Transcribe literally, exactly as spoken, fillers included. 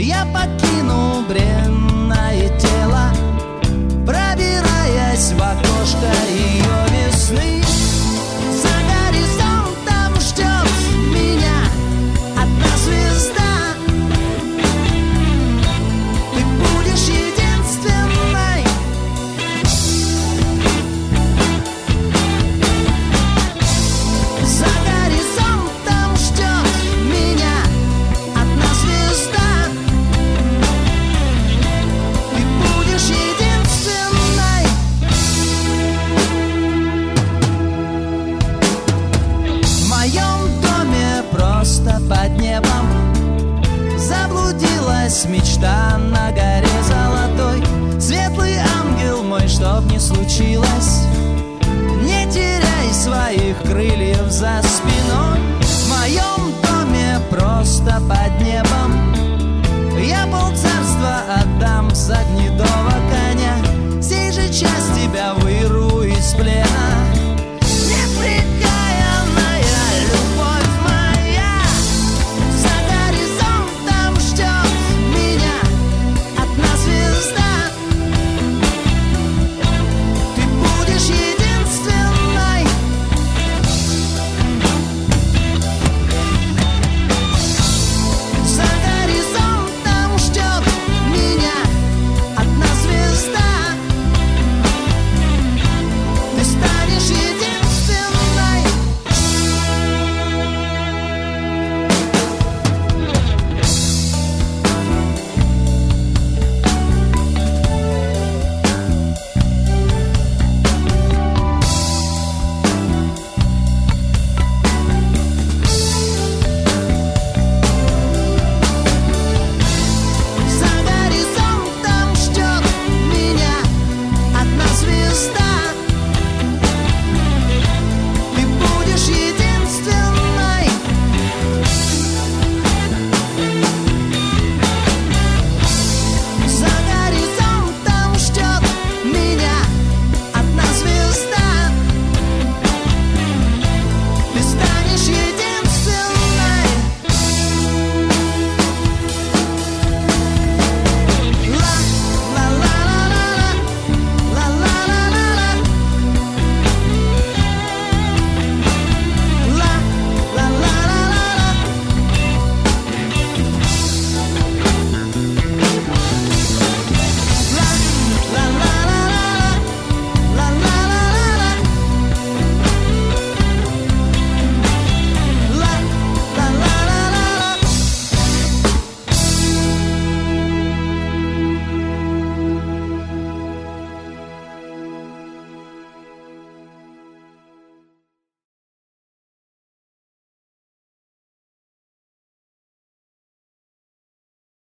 я покину бренное тело, пробираясь в окошко ее весны. За горизонтом ждет меня одна звезда. Ты будешь единственной. За горизонтом ждет меня одна звезда. Ты будешь единственной. В моем доме просто под небом заблудилась мечта на горе золотой. Светлый ангел мой, чтоб не случилось, не теряй своих крыльев за спиной.